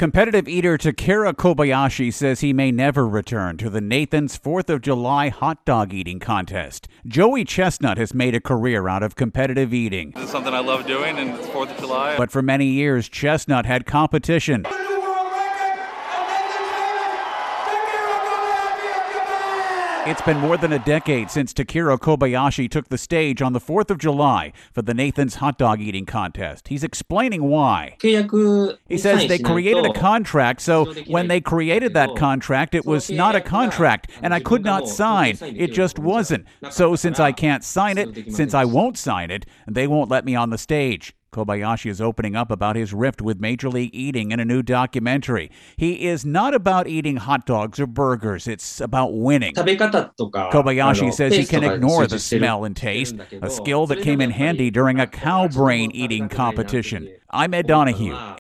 Competitive eater Takeru Kobayashi says he may never return to the Nathan's 4th of July hot dog eating contest. Joey Chestnut has made a career out of competitive eating. This is something I love doing, and it's 4th of July. But for many years, Chestnut had competition. It's been more than a decade since Takeru Kobayashi took the stage on the 4th of July for the Nathan's hot dog eating contest. He's explaining why. He says they created a contract, so when they created that contract, it was not a contract, and I could not sign. It just wasn't. So since I can't sign it, since I won't sign it, they won't let me on the stage. Kobayashi is opening up about his rift with Major League Eating in a new documentary. He is not about eating hot dogs or burgers. It's about winning. Kobayashi says he can ignore the smell and taste, a skill that came in handy during a cow brain eating competition. I'm Ed Donahue,